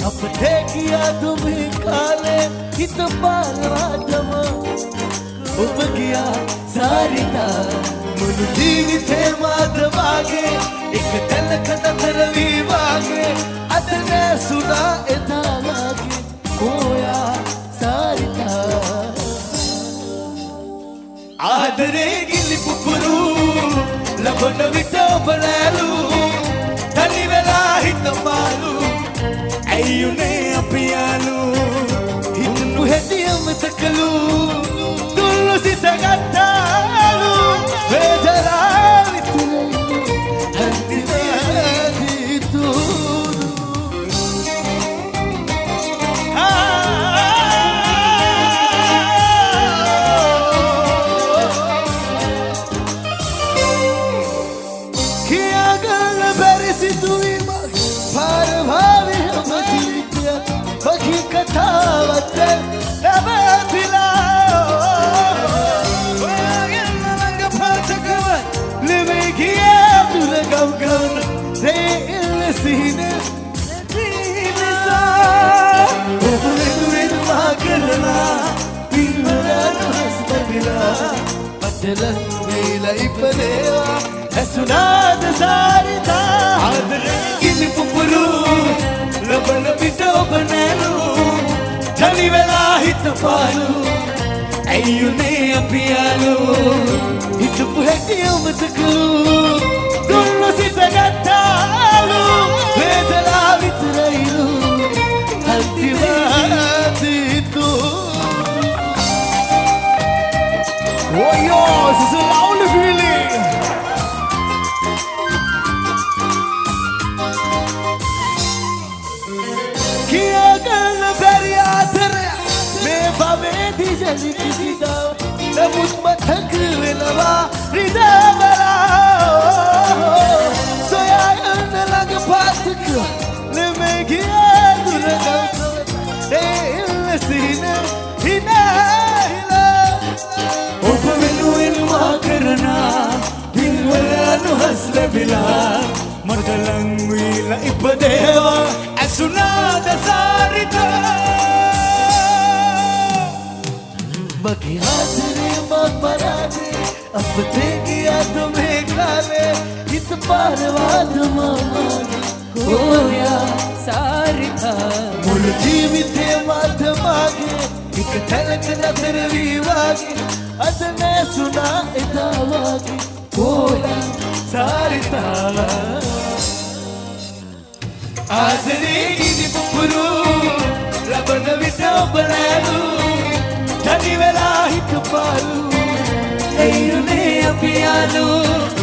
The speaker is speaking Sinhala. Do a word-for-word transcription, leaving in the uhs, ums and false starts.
අපතේ කියා තුමේ කාලේ හිත පාරවටම ඔබ ගියා සාරිතා මුළු ජීවිතේ මාද වාගේ එක තැනක නතර වී වාගේ අද නැසුණා එදා වාගේ ඕයා සාරිතා ආදරේ ගිලි පුපුරු ලබන විට ඔබ ලෑලු තනි වෙලා හිත මාළු ඇයිුනේ අපි යාළු හිතුණු හැටිම තකලු දුල්ලු සිත ගත්තාලු වේදනා විතුරු හන්දිවේදී තුරු කියාගන්න බැරි සිදුවීමක් පාරභාවි හමතිලිය බකි කතාවත් නැවතිලා ඔයාගෙන් ළඟ පාතකවත් නෙමෙයි කියා දුර ගම් ගන්න රේ ඉල්ල සිහින නැතිනිසා ඔබ වෙනුවෙන් මා කරලා පින්වලට හස්තමිලා පටලන් වේලා ඉපදේවා ඇසුනාද සාරිතා ආදරේ ගිනි පුපුරු ලබන පිට ඔබ නෑලු තනි වෙලා හිත පාලු ඇයිුනේ අපි යාළු හිතපු හැටි ඔබතකලු දුන්නු සිත ගත්තාලු වේදනා විතරයිලු අන්තිමදී තු Oh yo, this is a lovely feeling. किया करना बड़ी आदर मैं बाबे दी जली किसी दा नमुत मथक विलवा रिदा बला सोया करना लग पातक ले मैं किया दुर्गा दे इल्सीने हिना हिला ඔබ වෙනුවෙන් මා කරන පින්වලට හස්ල බිලා මට ලං වීලා ඉපදේවා ඇසුනාද සාරිතා මගේ ආදරේ මක් පරාදේ අපතේ ගියා තුමේ කාලේ හිත පාරවද මමනේ ඕයා සාරිතා මුළු ජීවිතේ මට මාගේ එක තැනක නතර වී වාගේ අද නැසුණා එදා වාගේ ඕයා සාරිතා ආදරේ ගිනි පුපුරු ලබන විට ඔබ නෑලු තනි වෙලා හිත පාලු ඇයිුනේ අපි යාළු